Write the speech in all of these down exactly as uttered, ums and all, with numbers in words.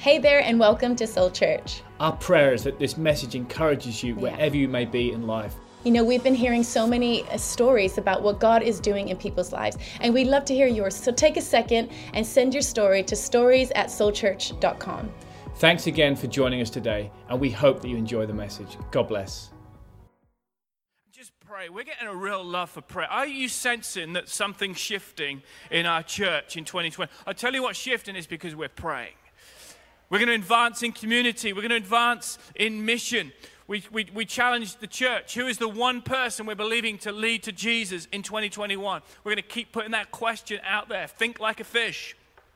Hey there, and welcome to Soul Church. Our prayer is that this message encourages you wherever you may be in life. You know, we've been hearing so many uh, stories about what God is doing in people's lives, and we'd love to hear yours. So take a second and send your story to stories at soul church dot com. Thanks again for joining us today, and we hope that you enjoy the message. God bless. Just pray. We're getting a real love for prayer. Are you sensing that something's shifting in our church in twenty twenty? I'll tell you what's shifting is because we're praying. We're going to advance in community. We're going to advance in mission. We, we, we challenge the church. Who is the one person we're believing to lead to Jesus in twenty twenty-one? We're going to keep putting that question out there. Think like a fish.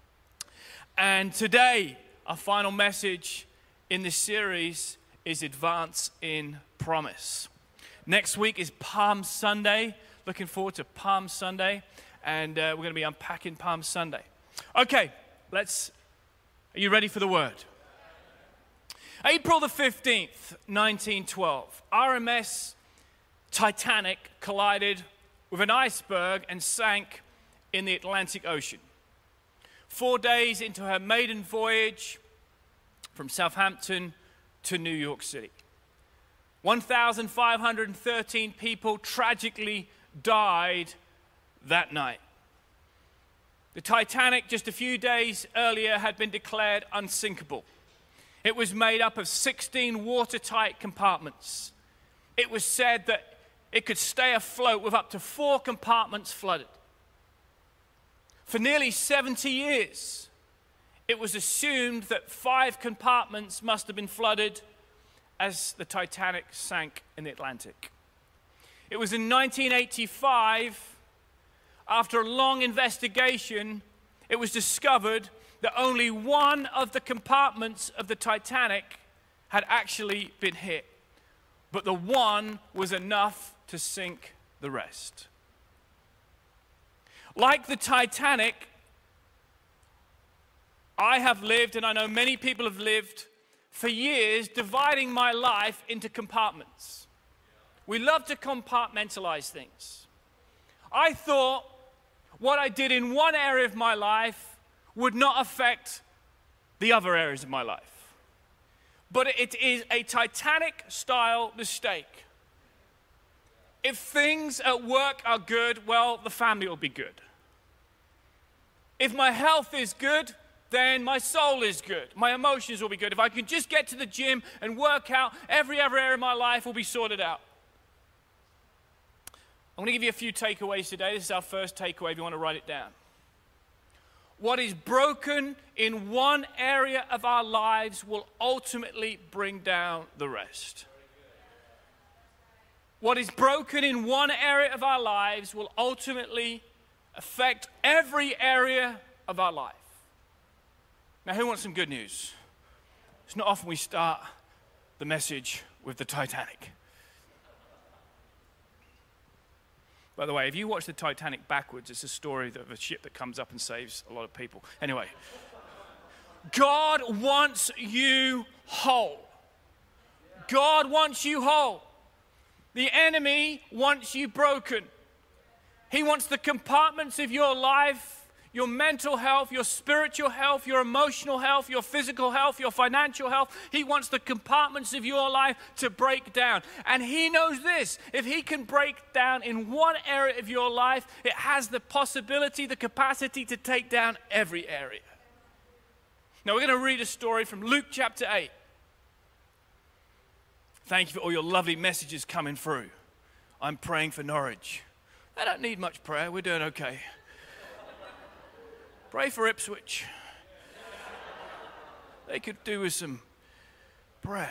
And today, our final message in this series is Advance in Promise. Next week is Palm Sunday. Looking forward to Palm Sunday. And uh, we're going to be unpacking Palm Sunday. Okay, let's... Are you ready for the word? April the fifteenth, nineteen twelve, R M S Titanic collided with an iceberg and sank in the Atlantic Ocean. Four days into her maiden voyage from Southampton to New York City. one thousand five hundred thirteen people tragically died that night. The Titanic, just a few days earlier, had been declared unsinkable. It was made up of sixteen watertight compartments. It was said that it could stay afloat with up to four compartments flooded. For nearly seventy years, it was assumed that five compartments must have been flooded as the Titanic sank in the Atlantic. It was in nineteen eighty-five, after a long investigation, it was discovered that only one of the compartments of the Titanic had actually been hit. But the one was enough to sink the rest. Like the Titanic, I have lived, and I know many people have lived for years, dividing my life into compartments. We love to compartmentalize things. I thought what I did in one area of my life would not affect the other areas of my life. But it is a Titanic-style mistake. If things at work are good, well, the family will be good. If my health is good, then my soul is good. My emotions will be good. If I can just get to the gym and work out, every other area of my life will be sorted out. I'm going to give you a few takeaways today. This is our first takeaway if you want to write it down. What is broken in one area of our lives will ultimately bring down the rest. What is broken in one area of our lives will ultimately affect every area of our life. Now, who wants some good news? It's not often we start the message with the Titanic. By the way, if you watch the Titanic backwards, it's a story of a ship that comes up and saves a lot of people. Anyway, God wants you whole. God wants you whole. The enemy wants you broken. He wants the compartments of your life, your mental health, your spiritual health, your emotional health, your physical health, your financial health. He wants the compartments of your life to break down. And he knows this. If he can break down in one area of your life, it has the possibility, the capacity to take down every area. Now we're going to read a story from Luke chapter eight. Thank you for all your lovely messages coming through. I'm praying for Norwich. I don't need much prayer. We're doing okay. Pray for Ipswich. They could do with some prayer.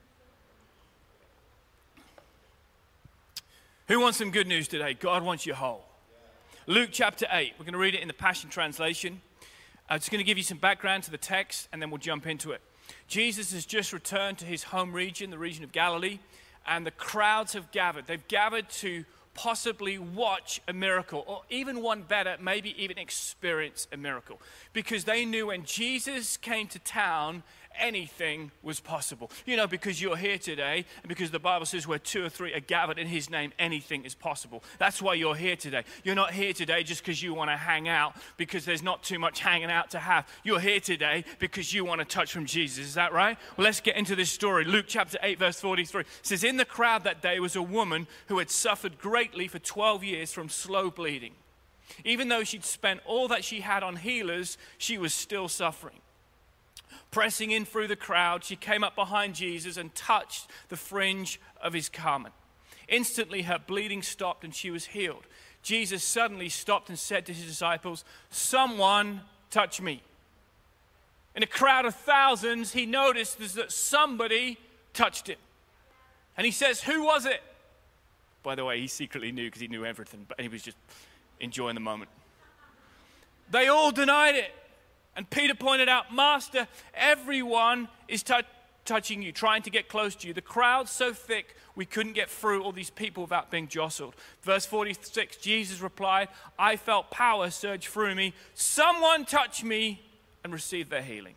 Who wants some good news today? God wants you whole. Luke chapter eight. We're going to read it in the Passion Translation. I'm just going to give you some background to the text, and then we'll jump into it. Jesus has just returned to his home region, the region of Galilee, and the crowds have gathered. They've gathered to possibly watch a miracle, or even one better, maybe even experience a miracle. Because they knew when Jesus came to town, anything was possible. You know, because you're here today, and because the Bible says where two or three are gathered in his name, anything is possible. That's why you're here today. You're not here today just because you want to hang out, because there's not too much hanging out to have. You're here today because you want to touch from Jesus. Is that right? Well, let's get into this story. Luke chapter eight, verse forty-three says, in the crowd that day was a woman who had suffered greatly for twelve years from slow bleeding. Even though she'd spent all that she had on healers, she was still suffering. Pressing in through the crowd, she came up behind Jesus and touched the fringe of his garment. Instantly, her bleeding stopped and she was healed. Jesus suddenly stopped and said to his disciples, someone touch me. In a crowd of thousands, he noticed that somebody touched him. And he says, who was it? By the way, he secretly knew because he knew everything, but he was just enjoying the moment. They all denied it. And Peter pointed out, Master, everyone is t- touching you, trying to get close to you. The crowd's so thick, we couldn't get through all these people without being jostled. Verse forty-six, Jesus replied, I felt power surge through me. Someone touch me and receive their healing.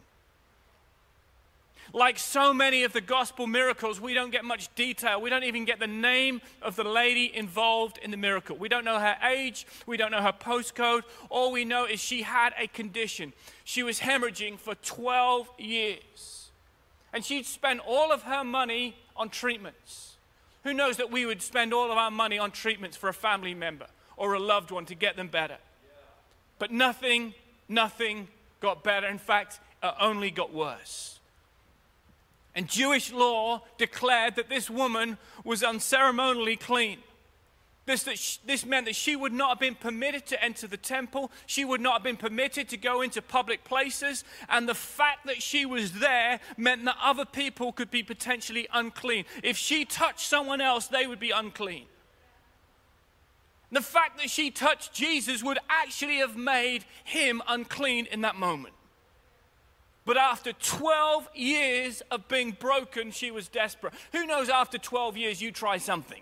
Like so many of the gospel miracles, we don't get much detail. We don't even get the name of the lady involved in the miracle. We don't know her age. We don't know her postcode. All we know is she had a condition. She was hemorrhaging for twelve years. And she'd spent all of her money on treatments. Who knows that we would spend all of our money on treatments for a family member or a loved one to get them better? But nothing, nothing got better. In fact, it only got worse. And Jewish law declared that this woman was unceremonially clean. This, that she, this meant that she would not have been permitted to enter the temple. She would not have been permitted to go into public places. And the fact that she was there meant that other people could be potentially unclean. If she touched someone else, they would be unclean. The fact that she touched Jesus would actually have made him unclean in that moment. But after twelve years of being broken, she was desperate. Who knows, after twelve years, you try something.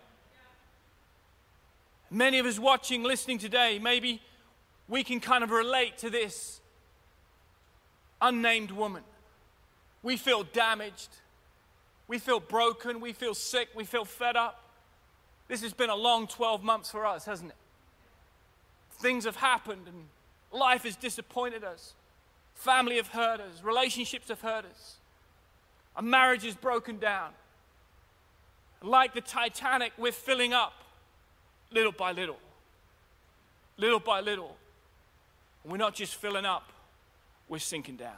Many of us watching, listening today, maybe we can kind of relate to this unnamed woman. We feel damaged. We feel broken. We feel sick. We feel fed up. This has been a long twelve months for us, hasn't it? Things have happened and life has disappointed us. Family have hurt us. Relationships have hurt us. Our marriage is broken down. Like the Titanic, we're filling up little by little. Little by little. We're not just filling up, we're sinking down.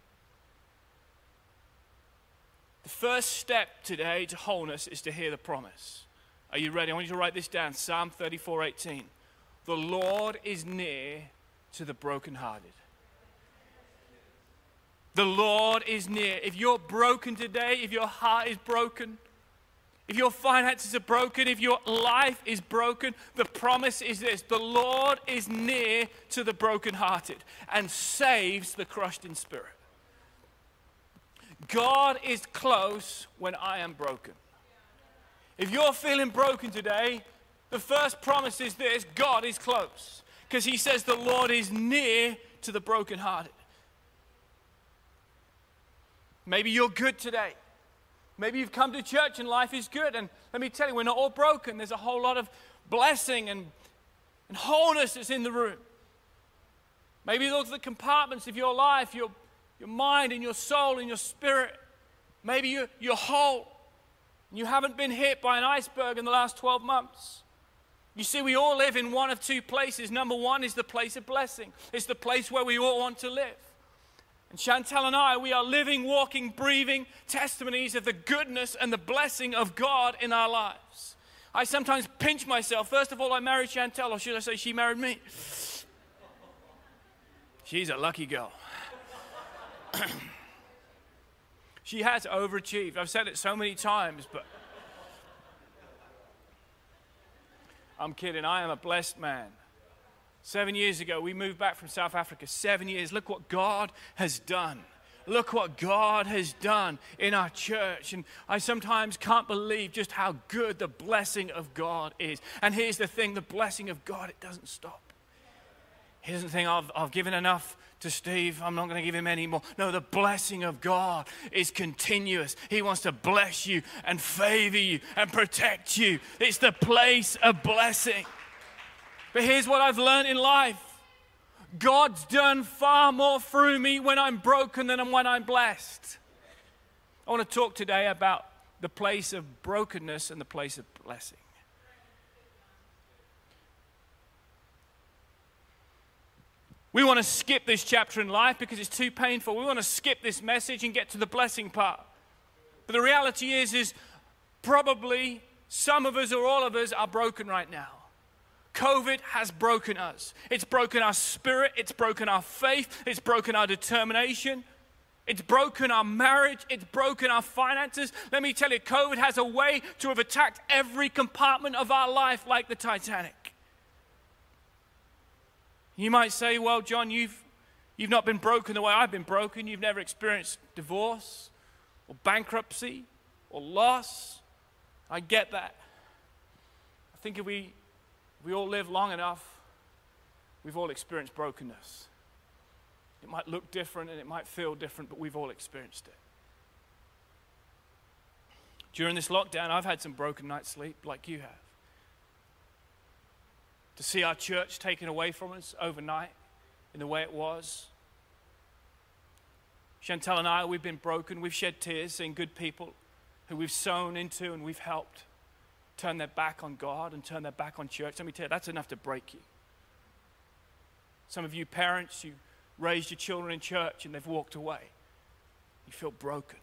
The first step today to wholeness is to hear the promise. Are you ready? I want you to write this down. Psalm thirty-four eighteen. The Lord is near to the brokenhearted. The Lord is near. If you're broken today, if your heart is broken, if your finances are broken, if your life is broken, the promise is this: the Lord is near to the brokenhearted and saves the crushed in spirit. God is close when I am broken. If you're feeling broken today, the first promise is this: God is close. Because he says the Lord is near to the brokenhearted. Maybe you're good today. Maybe you've come to church and life is good. And let me tell you, we're not all broken. There's a whole lot of blessing and, and wholeness that's in the room. Maybe look at the compartments of your life, your, your mind and your soul and your spirit. Maybe you're, you're whole. And you haven't been hit by an iceberg in the last twelve months. You see, we all live in one of two places. Number one is the place of blessing. It's the place where we all want to live. And Chantel and I, we are living, walking, breathing testimonies of the goodness and the blessing of God in our lives. I sometimes pinch myself. First of all, I married Chantel, or should I say she married me? She's a lucky girl. She has overachieved. I've said it so many times, but I'm kidding. I am a blessed man. Seven years ago, we moved back from South Africa. Seven years. Look what God has done. Look what God has done in our church. And I sometimes can't believe just how good the blessing of God is. And here's the thing, the blessing of God, it doesn't stop. He doesn't think, I've, I've given enough to Steve, I'm not going to give him any more. No, the blessing of God is continuous. He wants to bless you and favor you and protect you. It's the place of blessing. But here's what I've learned in life. God's done far more through me when I'm broken than when I'm blessed. I want to talk today about the place of brokenness and the place of blessing. We want to skip this chapter in life because it's too painful. We want to skip this message and get to the blessing part. But the reality is, is probably some of us or all of us are broken right now. COVID has broken us. It's broken our spirit. It's broken our faith. It's broken our determination. It's broken our marriage. It's broken our finances. Let me tell you, COVID has a way to have attacked every compartment of our life like the Titanic. You might say, well, John, you've, you've not been broken the way I've been broken. You've never experienced divorce or bankruptcy or loss. I get that. I think if we, if we all live long enough, we've all experienced brokenness. It might look different and it might feel different, but we've all experienced it. During this lockdown, I've had some broken night's sleep like you have. To see our church taken away from us overnight in the way it was. Chantel and I, we've been broken. We've shed tears seeing good people who we've sown into and we've helped turn their back on God and turn their back on church. Let me tell you, that's enough to break you. Some of you parents, you raised your children in church and they've walked away. You feel broken.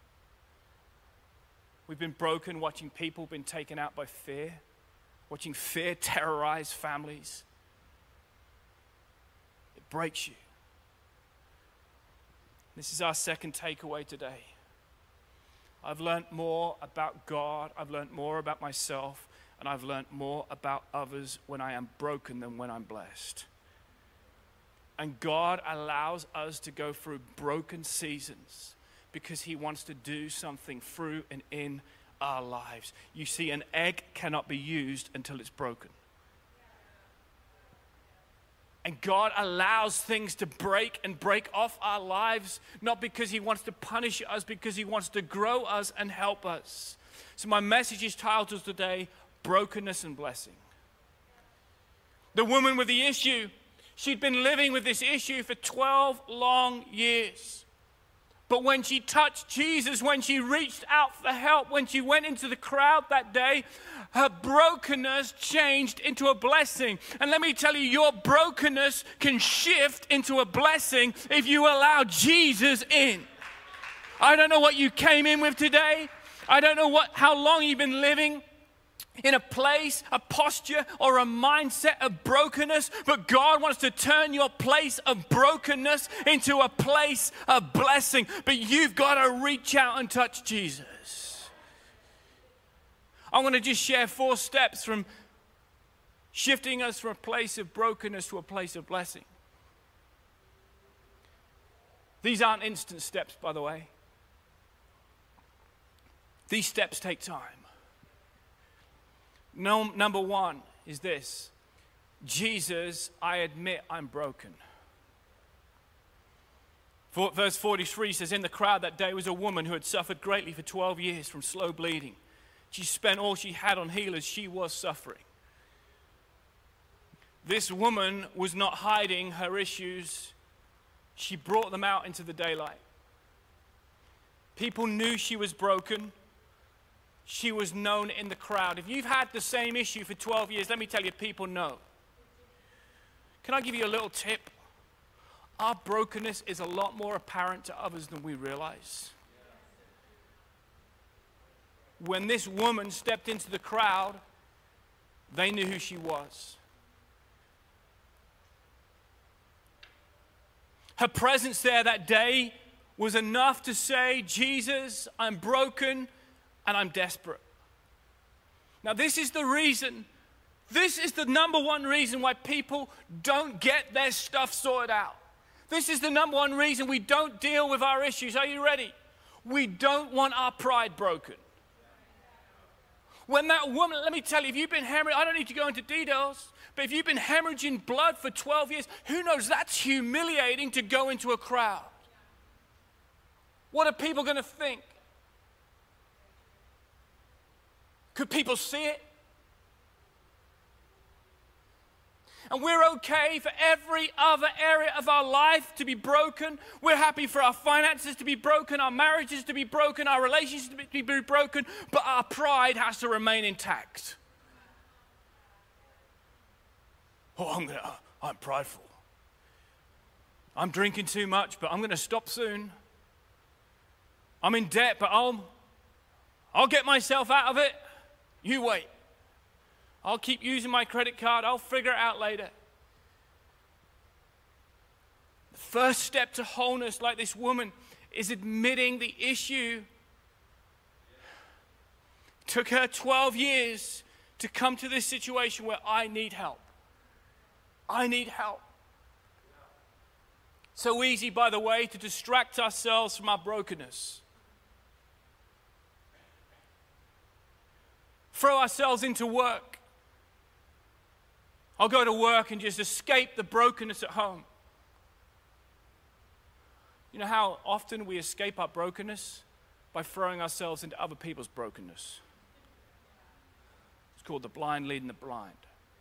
We've been broken watching people been taken out by fear. Watching fear terrorize families. It breaks you. This is our second takeaway today. I've learned more about God, I've learned more about myself, and I've learned more about others when I am broken than when I'm blessed. And God allows us to go through broken seasons because He wants to do something through and in our lives. You see, an egg cannot be used until it's broken. And God allows things to break and break off our lives, not because He wants to punish us, because He wants to grow us and help us. So my message is titled today, Brokenness and Blessing. The woman with the issue, she'd been living with this issue for twelve long years. But when she touched Jesus, when she reached out for help, when she went into the crowd that day, her brokenness changed into a blessing. And let me tell you, your brokenness can shift into a blessing if you allow Jesus in. I don't know what you came in with today. I don't know what, how long you've been living in a place, a posture, or a mindset of brokenness, but God wants to turn your place of brokenness into a place of blessing. But you've got to reach out and touch Jesus. I want to just share four steps from shifting us from a place of brokenness to a place of blessing. These aren't instant steps, by the way. These steps take time. No, number one is this. Jesus, I admit I'm broken. For, verse forty-three says, in the crowd that day was a woman who had suffered greatly for twelve years from slow bleeding. She spent all she had on healers. She was suffering. This woman was not hiding her issues. She brought them out into the daylight. People knew she was broken. She was known in the crowd. If you've had the same issue for twelve years, let me tell you, people know. Can I give you a little tip? Our brokenness is a lot more apparent to others than we realize. When this woman stepped into the crowd, they knew who she was. Her presence there that day was enough to say, Jesus, I'm broken and I'm desperate. Now this is the reason, this is the number one reason why people don't get their stuff sorted out. This is the number one reason we don't deal with our issues. Are you ready? We don't want our pride broken. When that woman, let me tell you, if you've been hemorrhaging, I don't need to go into details, but if you've been hemorrhaging blood for twelve years, who knows, that's humiliating to go into a crowd. What are people going to think? Could people see it? And we're okay for every other area of our life to be broken. We're happy for our finances to be broken, our marriages to be broken, our relationships to be broken, but our pride has to remain intact. Oh, I'm gonna, I'm prideful. I'm drinking too much, but I'm going to stop soon. I'm in debt, but I'll, I'll get myself out of it. You wait. I'll keep using my credit card. I'll figure it out later. The first step to wholeness, like this woman, is admitting the issue. It took her twelve years to come to this situation where I need help. I need help. So easy, by the way, to distract ourselves from our brokenness. Throw ourselves into work. I'll go to work and just escape the brokenness at home. You know how often we escape our brokenness? By throwing ourselves into other people's brokenness. It's called the blind leading the blind.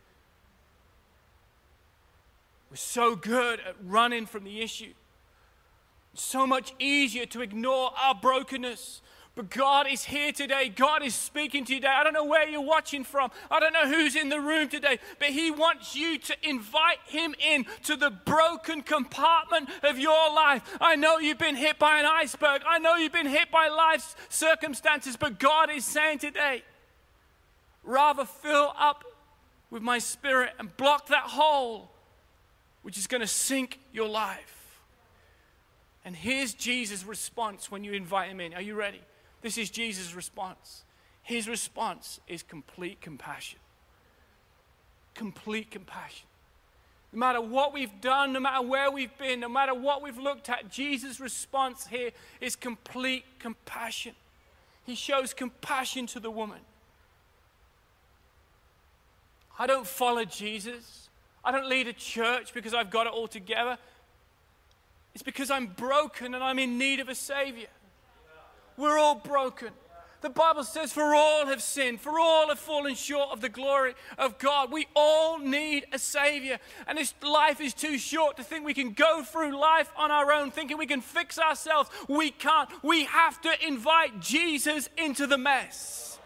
We're so good at running from the issue. It's so much easier to ignore our brokenness. But God is here today. God is speaking to you today. I don't know where you're watching from. I don't know who's in the room today. But He wants you to invite Him in to the broken compartment of your life. I know you've been hit by an iceberg. I know you've been hit by life's circumstances. But God is saying today, rather fill up with my Spirit and block that hole, which is going to sink your life. And here's Jesus' response when you invite Him in. Are you ready? This is Jesus' response. His response is complete compassion. Complete compassion. No matter what we've done, no matter where we've been, no matter what we've looked at, Jesus' response here is complete compassion. He shows compassion to the woman. I don't follow Jesus. I don't lead a church because I've got it all together. It's because I'm broken and I'm in need of a Savior. We're all broken. The Bible says, for all have sinned, for all have fallen short of the glory of God. We all need a Savior. And this life is too short to think we can go through life on our own, thinking we can fix ourselves. We can't. We have to invite Jesus into the mess.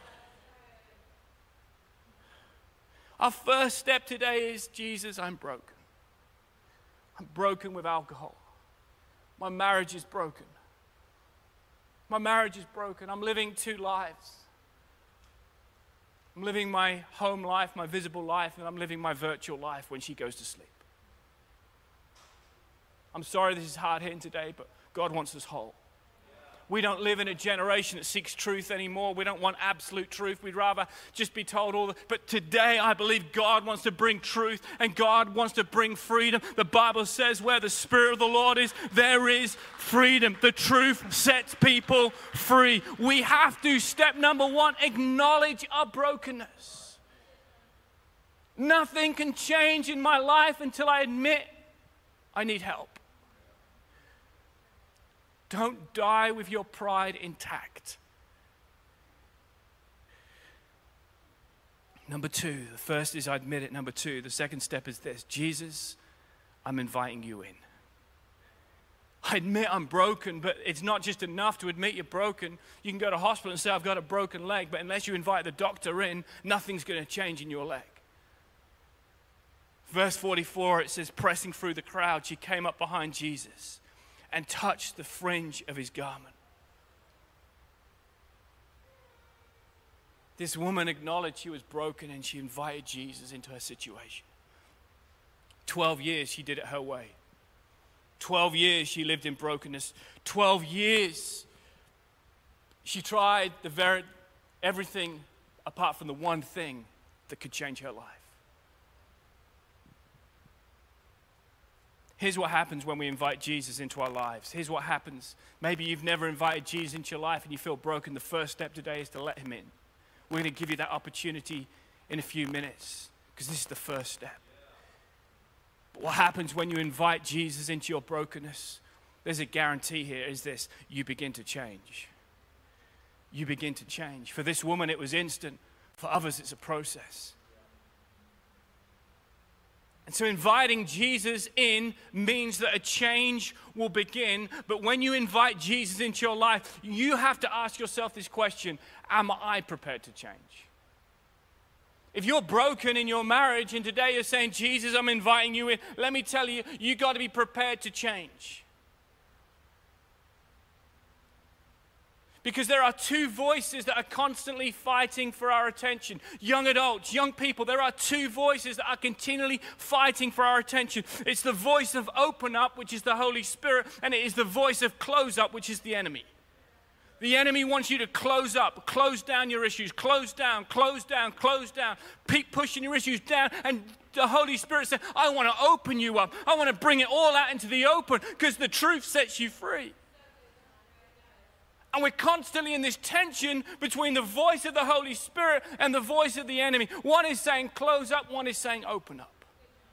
Our first step today is, Jesus, I'm broken. I'm broken with alcohol. My marriage is broken. My marriage is broken. I'm living two lives. I'm living my home life, my visible life, and I'm living my virtual life when she goes to sleep. I'm sorry this is hard hitting today, but God wants us whole. We don't live in a generation that seeks truth anymore. We don't want absolute truth. We'd rather just be told all the... But today, I believe God wants to bring truth and God wants to bring freedom. The Bible says where the Spirit of the Lord is, there is freedom. The truth sets people free. We have to, step number one, acknowledge our brokenness. Nothing can change in my life until I admit I need help. Don't die with your pride intact. Number two, the first is I admit it. Number two, the second step is this. Jesus, I'm inviting you in. I admit I'm broken, but it's not just enough to admit you're broken. You can go to hospital and say, I've got a broken leg, but unless you invite the doctor in, nothing's going to change in your leg. Verse forty-four, it says, pressing through the crowd, she came up behind Jesus and touched the fringe of his garment. This woman acknowledged she was broken and she invited Jesus into her situation. Twelve years she did it her way. Twelve years she lived in brokenness. Twelve years she tried the very everything apart from the one thing that could change her life. Here's what happens when we invite Jesus into our lives. Here's what happens. Maybe you've never invited Jesus into your life and you feel broken. The first step today is to let him in. We're going to give you that opportunity in a few minutes because this is the first step. But what happens when you invite Jesus into your brokenness? There's a guarantee here, is this: you begin to change. You begin to change. For this woman, it was instant. For others, it's a process. And so inviting Jesus in means that a change will begin. But when you invite Jesus into your life, you have to ask yourself this question: am I prepared to change? If you're broken in your marriage and today you're saying, Jesus, I'm inviting you in, let me tell you, you got to be prepared to change. Because there are two voices that are constantly fighting for our attention. Young adults, young people, there are two voices that are continually fighting for our attention. It's the voice of open up, which is the Holy Spirit, and it is the voice of close up, which is the enemy. The enemy wants you to close up, close down your issues, close down, close down, close down, keep pushing your issues down. And the Holy Spirit said, I want to open you up. I want to bring it all out into the open because the truth sets you free. And we're constantly in this tension between the voice of the Holy Spirit and the voice of the enemy. One is saying close up, one is saying open up.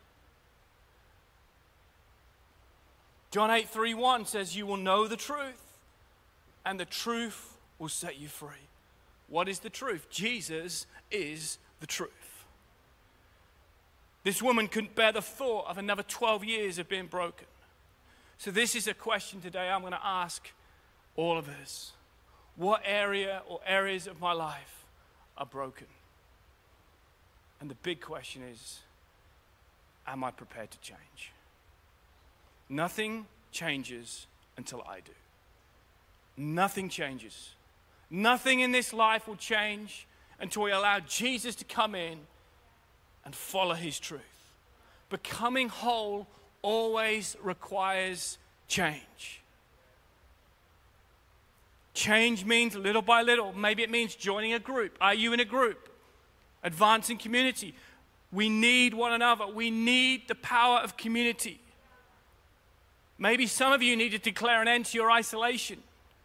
John eight three one says, you will know the truth, and the truth will set you free. What is the truth? Jesus is the truth. This woman couldn't bear the thought of another twelve years of being broken. So this is a question today I'm going to ask all of us. What area or areas of my life are broken? And the big question is, am I prepared to change? Nothing changes until I do. Nothing changes. Nothing in this life will change until we allow Jesus to come in and follow his truth. Becoming whole always requires change. Change means little by little. Maybe it means joining a group. Are you in a group? Advancing community. We need one another. We need the power of community. Maybe some of you need to declare an end to your isolation.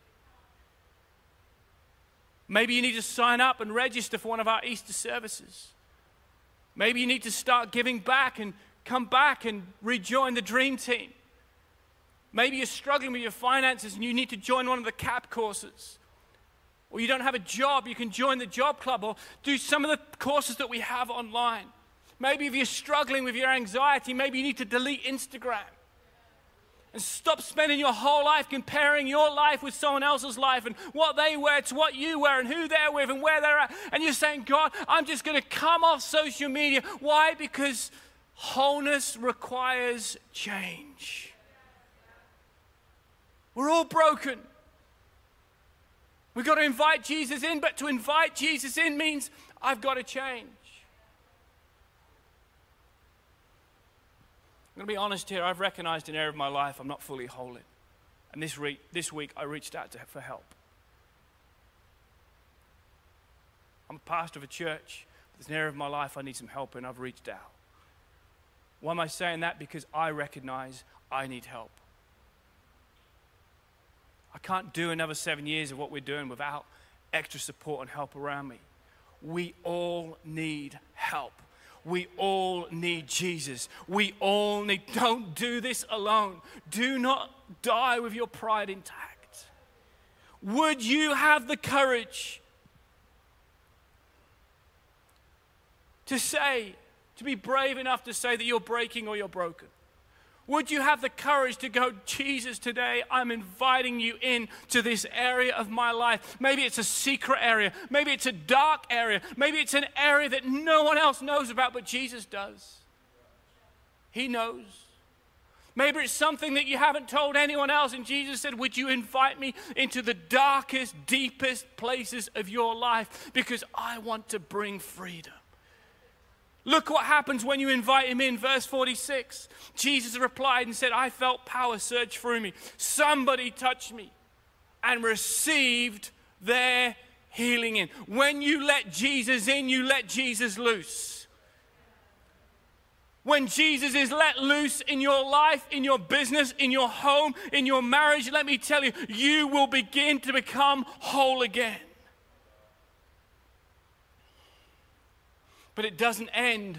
Maybe you need to sign up and register for one of our Easter services. Maybe you need to start giving back and come back and rejoin the Dream Team. Maybe you're struggling with your finances and you need to join one of the C A P courses. Or you don't have a job, you can join the job club or do some of the courses that we have online. Maybe if you're struggling with your anxiety, maybe you need to delete Instagram. And stop spending your whole life comparing your life with someone else's life and what they wear to what you wear and who they're with and where they're at. And you're saying, God, I'm just going to come off social media. Why? Because wholeness requires change. We're all broken. We've got to invite Jesus in, but to invite Jesus in means I've got to change. I'm going to be honest here. I've recognized an area of my life I'm not fully whole in. And this, re- this week I reached out to, for help. I'm a pastor of a church. But there's an area of my life I need some help in. I've reached out. Why am I saying that? Because I recognize I need help. I can't do another seven years of what we're doing without extra support and help around me. We all need help. We all need Jesus. We all need, don't do this alone. Do not die with your pride intact. Would you have the courage to say, to be brave enough to say that you're breaking or you're broken? Would you have the courage to go, Jesus, today I'm inviting you in to this area of my life. Maybe it's a secret area. Maybe it's a dark area. Maybe it's an area that no one else knows about, but Jesus does. He knows. Maybe it's something that you haven't told anyone else, and Jesus said, would you invite me into the darkest, deepest places of your life because I want to bring freedom. Look what happens when you invite him in. Verse forty-six. Jesus replied and said, I felt power surge through me. Somebody touched me and received their healing in. When you let Jesus in, you let Jesus loose. When Jesus is let loose in your life, in your business, in your home, in your marriage, let me tell you, you will begin to become whole again. But it doesn't end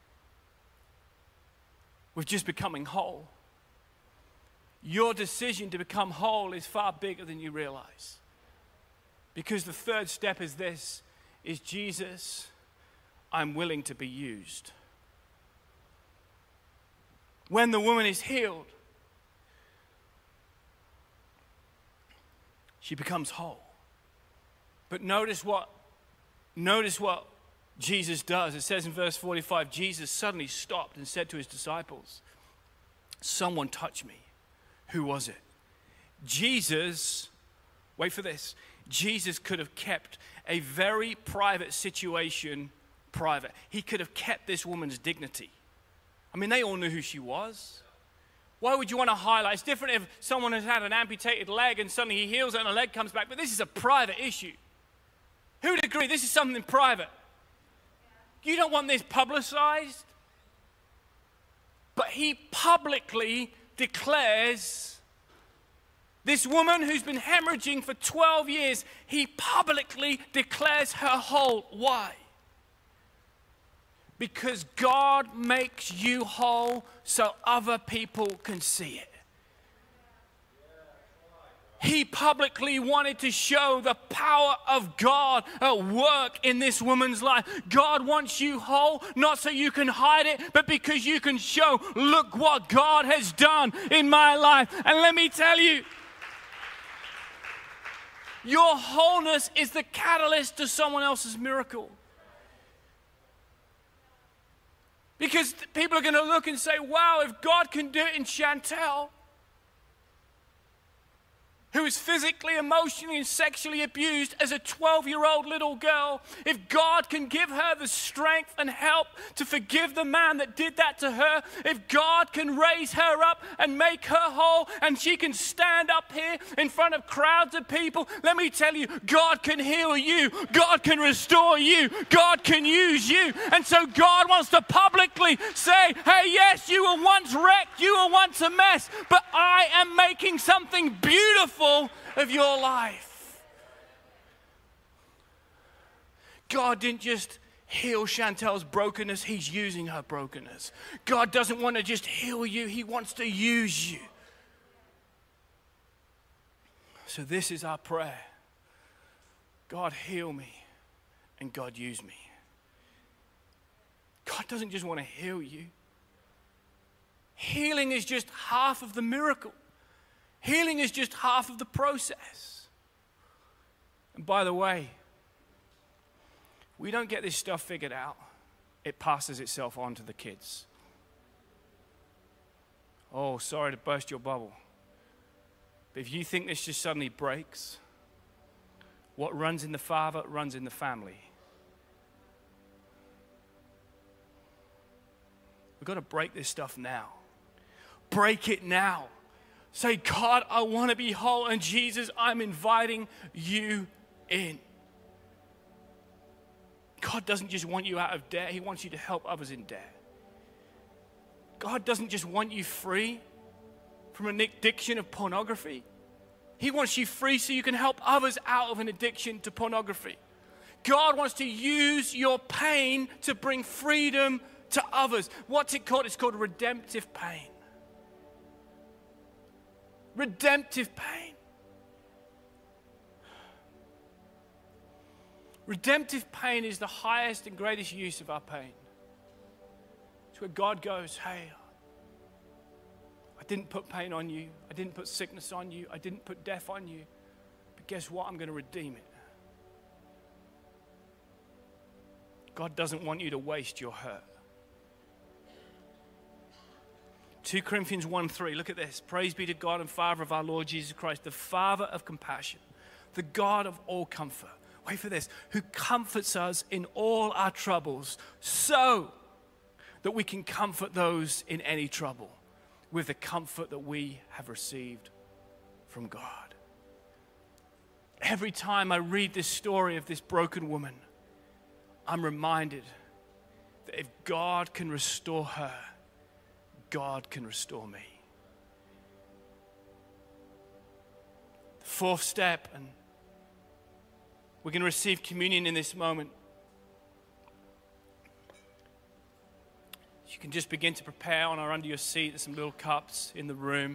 with just becoming whole. Your decision to become whole is far bigger than you realize. Because the third step is this, is Jesus, I'm willing to be used. When the woman is healed, she becomes whole. But notice what, notice what Jesus does. It says in verse forty-five, Jesus suddenly stopped and said to his disciples, someone touched me. Who was it? Jesus, wait for this, Jesus could have kept a very private situation private. He could have kept this woman's dignity. I mean, they all knew who she was. Why would you want to highlight? It's different if someone has had an amputated leg and suddenly he heals it and the leg comes back, but this is a private issue. Who would agree this is something private? You don't want this publicized. But he publicly declares, this woman who's been hemorrhaging for twelve years, he publicly declares her whole. Why? Because God makes you whole so other people can see it. He publicly wanted to show the power of God at work in this woman's life. God wants you whole, not so you can hide it, but because you can show, look what God has done in my life. And let me tell you, your wholeness is the catalyst to someone else's miracle. Because people are going to look and say, wow, if God can do it in Chantel, who was physically, emotionally, and sexually abused as a twelve-year-old little girl, if God can give her the strength and help to forgive the man that did that to her, if God can raise her up and make her whole, and she can stand up here in front of crowds of people, let me tell you, God can heal you, God can restore you, God can use you. And so God wants to publicly say, hey, yes, you were once wrecked, you were once a mess, but I am making something beautiful of your life. God didn't just heal Chantel's brokenness, he's using her brokenness. God doesn't want to just heal you, he wants to use you. So this is our prayer. God, heal me, and God, use me. God doesn't just want to heal you. Healing is just half of the miracle. Healing is just half of the process. And by the way, we don't get this stuff figured out. It passes itself on to the kids. Oh, sorry to burst your bubble. But if you think this just suddenly breaks, what runs in the father runs in the family. We've got to break this stuff now. Break it now. Say, God, I want to be whole, and Jesus, I'm inviting you in. God doesn't just want you out of debt, he wants you to help others in debt. God doesn't just want you free from an addiction of pornography. He wants you free so you can help others out of an addiction to pornography. God wants to use your pain to bring freedom to others. What's it called? It's called redemptive pain. Redemptive pain. Redemptive pain is the highest and greatest use of our pain. It's where God goes, hey, I didn't put pain on you. I didn't put sickness on you. I didn't put death on you. But guess what? I'm going to redeem it. God doesn't want you to waste your hurt. Second Corinthians one three, look at this. Praise be to God and Father of our Lord Jesus Christ, the Father of compassion, the God of all comfort. Wait for this. Who comforts us in all our troubles so that we can comfort those in any trouble with the comfort that we have received from God. Every time I read this story of this broken woman, I'm reminded that if God can restore her, God can restore me. The fourth step, and we're going to receive communion in this moment. can just begin to prepare on or under your seat. There's some little cups in the room.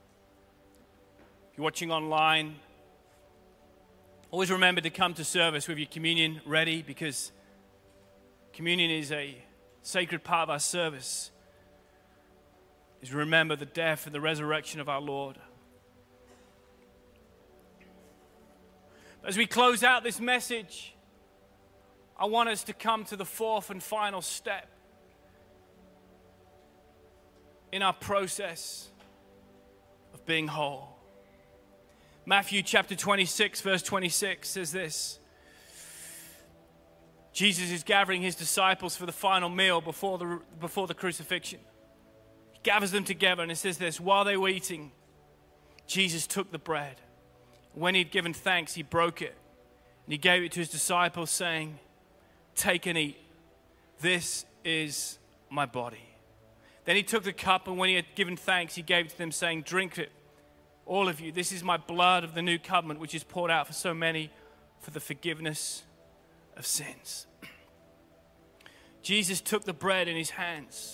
If you're watching online, always remember to come to service with your communion ready, because communion is a sacred part of our service. Is remember the death and the resurrection of our Lord. As we close out this message, I want us to come to the fourth and final step in our process of being whole. Matthew chapter twenty-six, verse twenty-six says this. Jesus is gathering his disciples for the final meal before the, before the crucifixion. He gathers them together and it says this, while they were eating, Jesus took the bread. When he'd given thanks, he broke it. And he gave it to his disciples saying, take and eat. This is my body. Then he took the cup, and when he had given thanks, he gave it to them saying, drink it, all of you. This is my blood of the new covenant, which is poured out for so many for the forgiveness of sins. Jesus took the bread in his hands.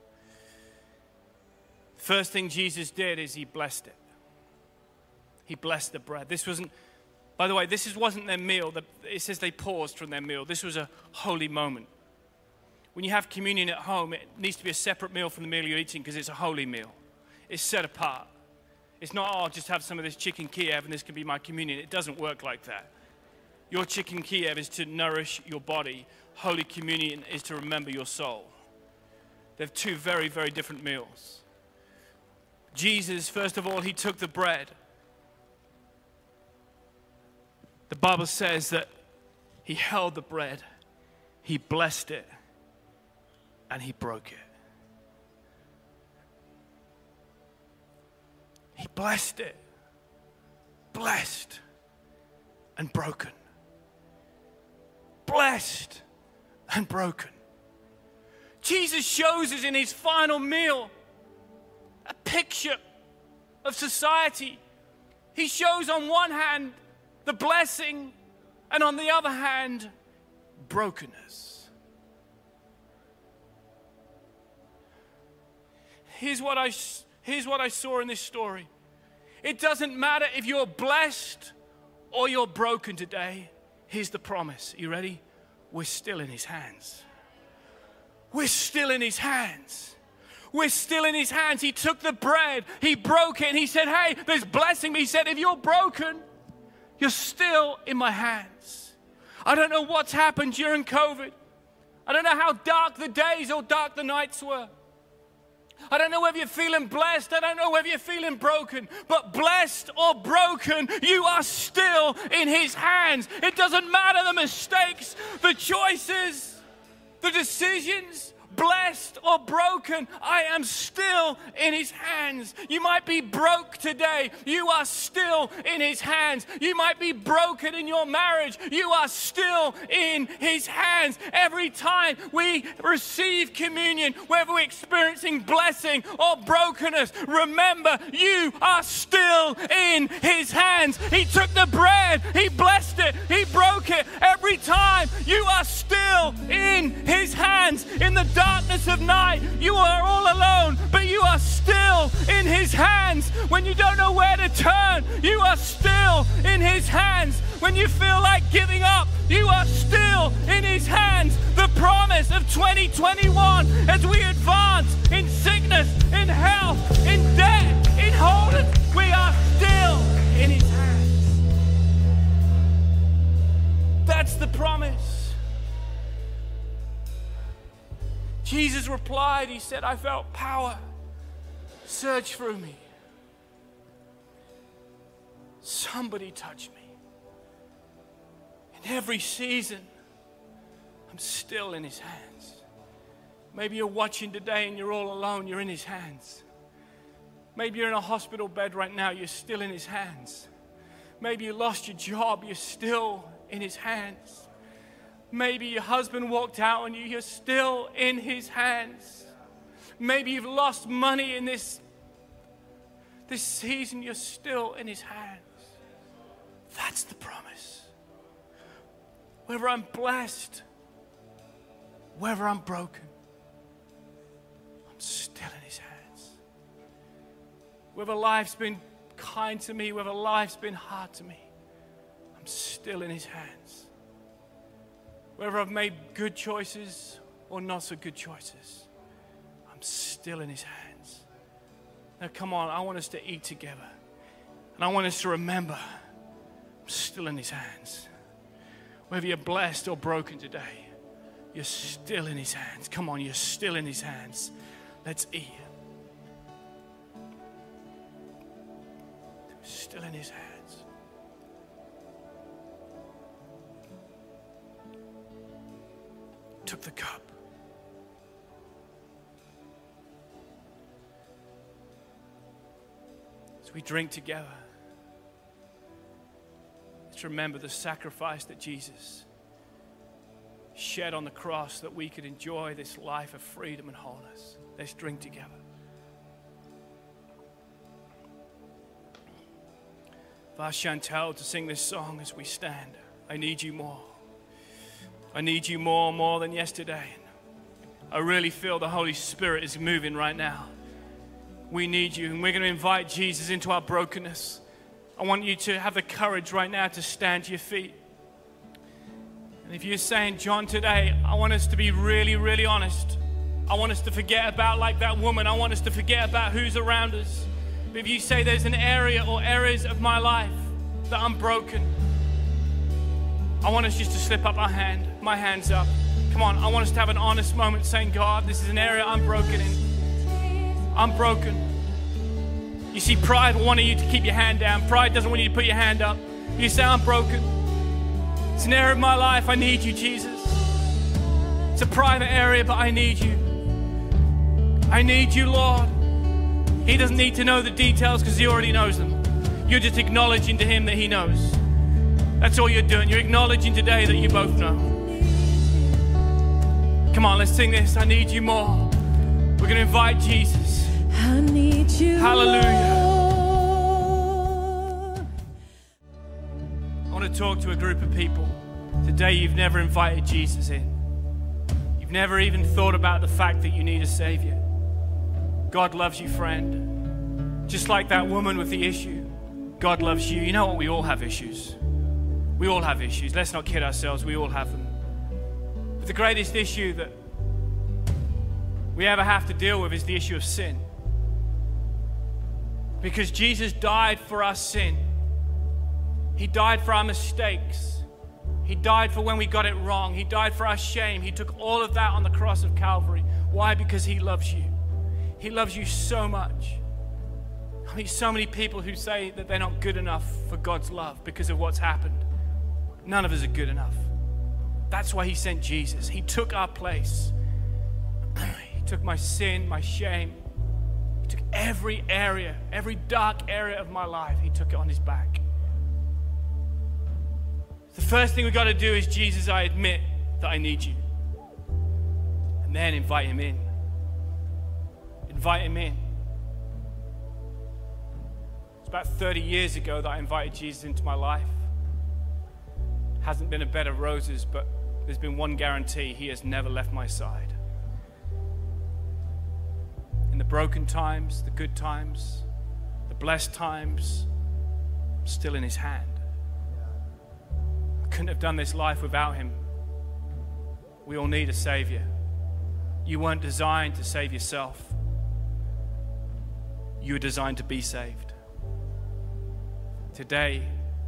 First thing Jesus did is he blessed it. He blessed the bread. This wasn't, by the way, this is, wasn't their meal. It says they paused from their meal. This was a holy moment. When you have communion at home, it needs to be a separate meal from the meal you're eating because it's a holy meal. It's set apart. It's not, oh, I'll just have some of this chicken Kiev and this can be my communion. It doesn't work like that. Your chicken Kiev is to nourish your body. Holy communion is to remember your soul. They're two very, very different meals. Jesus, first of all, he took the bread. The Bible says that he held the bread, he blessed it, and he broke it. He blessed it, blessed, and broken. Blessed and broken. Jesus shows us in his final meal a picture of society. He shows on one hand the blessing, and on the other hand, brokenness. Here's what I, here's what I saw in this story. It doesn't matter if you're blessed or you're broken today. Here's the promise. You ready? We're still in his hands. We're still in his hands. We're still in his hands. He took the bread, he broke it, and he said, hey, there's blessing me. He said, if you're broken, you're still in my hands. I don't know what's happened during COVID. I don't know how dark the days or dark the nights were. I don't know whether you're feeling blessed. I don't know whether you're feeling broken. But blessed or broken, you are still in his hands. It doesn't matter the mistakes, the choices, the decisions. Blessed or broken, I am still in his hands. You might be broke today. You are still in his hands. You might be broken in your marriage. You are still in his hands. Every time we receive communion, whether we're experiencing blessing or brokenness, remember, you are still in his hands. He took the bread, he blessed it, he broke it. Every time, you are still in his hands. In the darkness of night, you are all alone, but you are still in his hands. When you don't know where to turn, you are still in his hands. When you feel like giving up, you are still in his hands. The promise of twenty twenty-one as we advance in sickness, in health, in death, in wholeness, we are still in his hands. That's the promise. Jesus replied, he said, I felt power surge through me. Somebody touched me. In every season, I'm still in his hands. Maybe you're watching today and you're all alone, you're in his hands. Maybe you're in a hospital bed right now, you're still in his hands. Maybe you lost your job, you're still in his hands. Maybe your husband walked out on you, you're still in his hands. Maybe you've lost money in this, this season, you're still in his hands. That's the promise. Whether I'm blessed, whether I'm broken, still in his hands. Whether life's been kind to me, whether life's been hard to me, I'm still in his hands. Whether I've made good choices or not so good choices, I'm still in his hands. Now come on, I want us to eat together. And I want us to remember, I'm still in his hands. Whether you're blessed or broken today, you're still in his hands. Come on, you're still in his hands. Let's eat. Still in his hands. Took the cup. As we drink together, let's remember the sacrifice that Jesus shed on the cross that we could enjoy this life of freedom and wholeness. Let's drink together. I've asked Chantel to sing this song as we stand. I need you more. I need you more, more than yesterday. I really feel the Holy Spirit is moving right now. We need you, and we're going to invite Jesus into our brokenness. I want you to have the courage right now to stand to your feet. And if you're saying, John, today, I want us to be really, really honest. I want us to forget about, like that woman, I want us to forget about who's around us. But if you say there's an area or areas of my life that I'm broken, I want us just to slip up our hand, my hands up. Come on, I want us to have an honest moment saying, God, this is an area I'm broken in. I'm broken. You see, pride will want you to keep your hand down. Pride doesn't want you to put your hand up. You say, I'm broken. It's an area of my life. I need you, Jesus. It's a private area, but I need you. I need you, Lord. He doesn't need to know the details because he already knows them. You're just acknowledging to him that he knows. That's all you're doing. You're acknowledging today that you both know. Come on, let's sing this. I need you more. We're going to invite Jesus. I need you. Hallelujah. I want to talk to a group of people. Today you've never invited Jesus in. You've never even thought about the fact that you need a Savior. God loves you, friend. Just like that woman with the issue. God loves you. You know what? We all have issues. We all have issues. Let's not kid ourselves. We all have them. But the greatest issue that we ever have to deal with is the issue of sin. Because Jesus died for our sin. He died for our mistakes. He died for when we got it wrong. He died for our shame. He took all of that on the cross of Calvary. Why? Because he loves you. He loves you so much. I mean, so many people who say that they're not good enough for God's love because of what's happened. None of us are good enough. That's why he sent Jesus. He took our place. He took my sin, my shame. He took every area, every dark area of my life. He took it on his back. The first thing we've got to do is, Jesus, I admit that I need you. And then invite him in. Invite him in. It's about thirty years ago that I invited Jesus into my life. Hasn't been a bed of roses, but there's been one guarantee: he has never left my side. In the broken times, the good times, the blessed times, I'm still in his hand. I couldn't have done this life without him. We all need a Savior. You weren't designed to save yourself. You were designed to be saved. Today,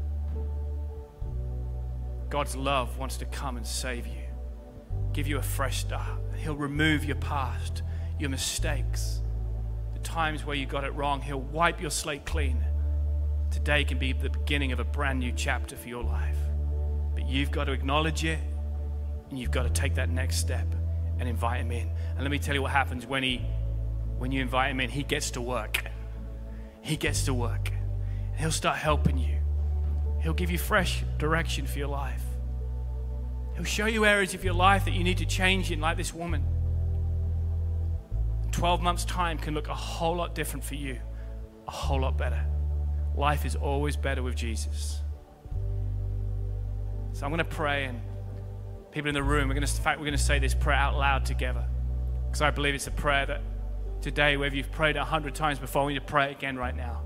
God's love wants to come and save you, give you a fresh start. He'll remove your past, your mistakes, the times where you got it wrong. He'll wipe your slate clean. Today can be the beginning of a brand new chapter for your life. But you've got to acknowledge it, and you've got to take that next step and invite him in. And let me tell you what happens when he, when you invite him in. He gets to work. He gets to work. And he'll start helping you. He'll give you fresh direction for your life. He'll show you areas of your life that you need to change in, like this woman. twelve months' time can look a whole lot different for you, a whole lot better. Life is always better with Jesus. So I'm going to pray, and people in the room, we're going to, in fact, we're going to say this prayer out loud together, because I believe it's a prayer that today, whether you've prayed it a hundred times before, I want you to pray it again right now.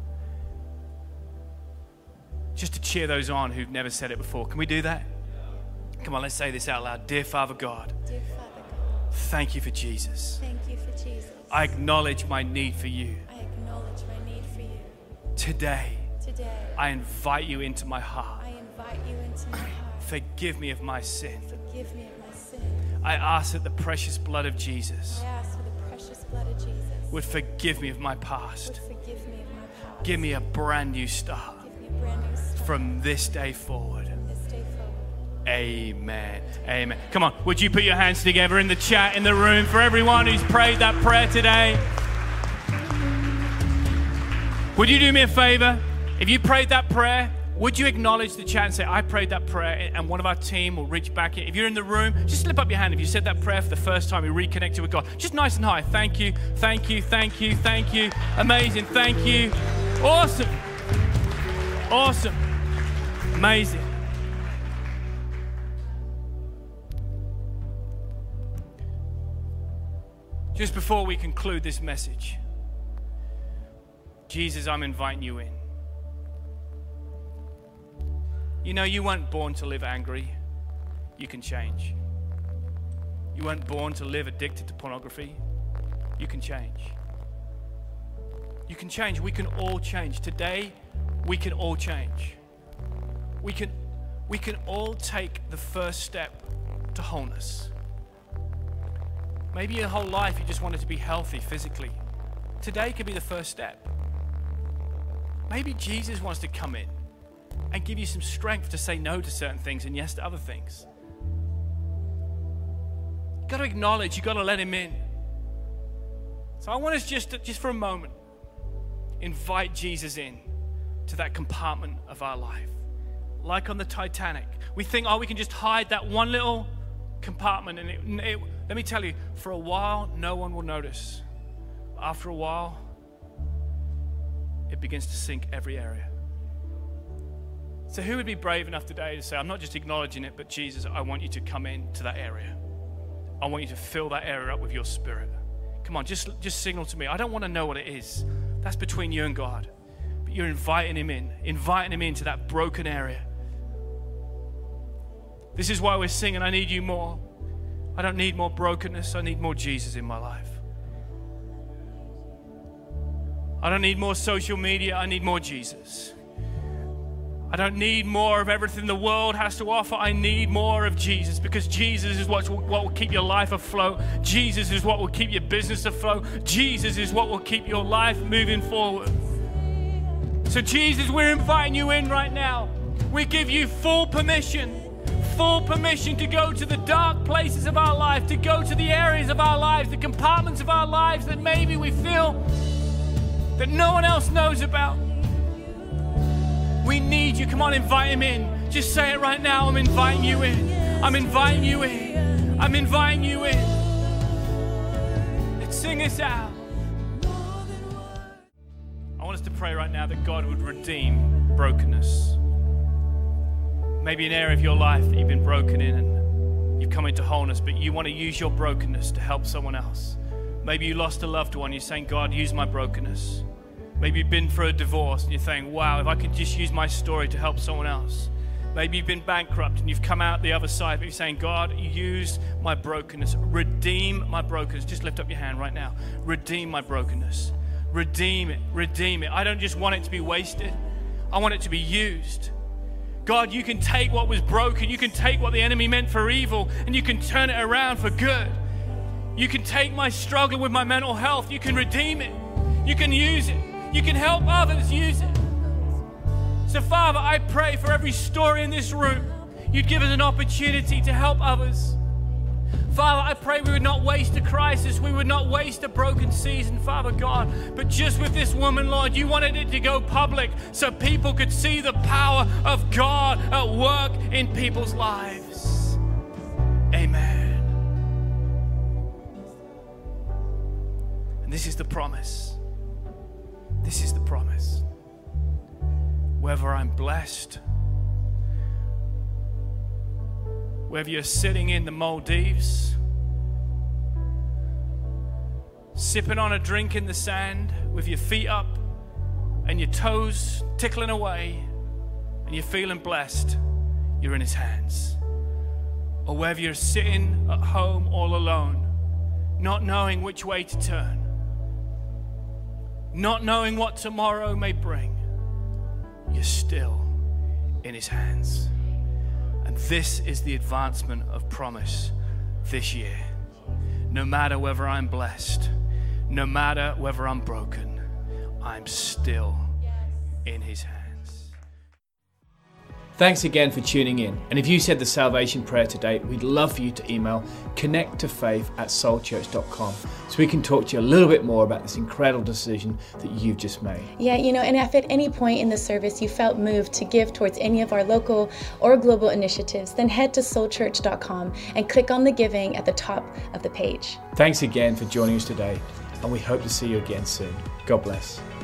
Just to cheer those on who've never said it before. Can we do that? Come on, let's say this out loud. Dear Father God, Dear Father God, thank you for Jesus. thank you for Jesus. I acknowledge my need for you. I acknowledge my need for you. Today, Today, I invite you into my heart. I invite you into my heart. Forgive me of my sin. Forgive me of my sin. I ask that the precious blood of Jesus I ask for the precious blood of Jesus would forgive me of my would past. forgive me of my past. Give me a brand new start Give me a brand new start from this day forward. from this day forward. Amen. Amen. Come on, would you put your hands together in the chat, in the room, for everyone who's prayed that prayer today? Would you do me a favor? If you prayed that prayer, would you acknowledge the chat and say, I prayed that prayer, and one of our team will reach back in. If you're in the room, just slip up your hand. If you said that prayer for the first time, you reconnected with God. Just nice and high. Thank you, thank you, thank you, thank you. Amazing, thank you. Awesome. Awesome. Amazing. Just before we conclude this message, Jesus, I'm inviting you in. You know, you weren't born to live angry. You can change. You weren't born to live addicted to pornography. You can change. You can change. We can all change. Today, we can all change. We can, we can all take the first step to wholeness. Maybe your whole life you just wanted to be healthy physically. Today could be the first step. Maybe Jesus wants to come in and give you some strength to say no to certain things and yes to other things. You've got to acknowledge, you've got to let him in. So I want us just to, just for a moment, invite Jesus in to that compartment of our life. Like on the Titanic. We think, oh, we can just hide that one little compartment. And it, it, let me tell you, for a while, no one will notice. After a while, it begins to sink every area. So who would be brave enough today to say, I'm not just acknowledging it, but Jesus, I want you to come into that area. I want you to fill that area up with your spirit. Come on, just, just signal to me. I don't want to know what it is. That's between you and God. But you're inviting him in, inviting him into that broken area. This is why we're singing, I need you more. I don't need more brokenness. I need more Jesus in my life. I don't need more social media. I need more Jesus. I don't need more of everything the world has to offer. I need more of Jesus, because Jesus is what will, what will keep your life afloat. Jesus is what will keep your business afloat. Jesus is what will keep your life moving forward. So Jesus, we're inviting you in right now. We give you full permission, full permission to go to the dark places of our life, to go to the areas of our lives, the compartments of our lives that maybe we feel that no one else knows about. We need you. Come on, invite him in. Just say it right now. I'm inviting you in. I'm inviting you in. I'm inviting you in. Let's sing this out. I want us to pray right now that God would redeem brokenness. Maybe an area of your life that you've been broken in and you've come into wholeness, but you want to use your brokenness to help someone else. Maybe you lost a loved one. You're saying, God, use my brokenness. Maybe you've been through a divorce and you're saying, wow, if I could just use my story to help someone else. Maybe you've been bankrupt and you've come out the other side, but you're saying, God, use my brokenness. Redeem my brokenness. Just lift up your hand right now. Redeem my brokenness. Redeem it. Redeem it. I don't just want it to be wasted. I want it to be used. God, you can take what was broken. You can take what the enemy meant for evil and you can turn it around for good. You can take my struggle with my mental health. You can redeem it. You can use it. You can help others use it. So, Father, I pray for every story in this room, you'd give us an opportunity to help others. Father, I pray we would not waste a crisis. We would not waste a broken season, Father God. But just with this woman, Lord, you wanted it to go public so people could see the power of God at work in people's lives. Amen. And this is the promise. This is the promise. Whether I'm blessed, whether you're sitting in the Maldives, sipping on a drink in the sand with your feet up and your toes tickling away and you're feeling blessed, you're in his hands. Or whether you're sitting at home all alone, not knowing which way to turn, not knowing what tomorrow may bring, you're still in his hands. And this is the advancement of promise this year. No matter whether I'm blessed, no matter whether I'm broken, I'm still in his hands. Thanks again for tuning in. And if you said the salvation prayer today, we'd love for you to email connect to faith at soul church dot com so we can talk to you a little bit more about this incredible decision that you've just made. Yeah, you know, and if at any point in the service you felt moved to give towards any of our local or global initiatives, then head to soul church dot com and click on the giving at the top of the page. Thanks again for joining us today, and we hope to see you again soon. God bless.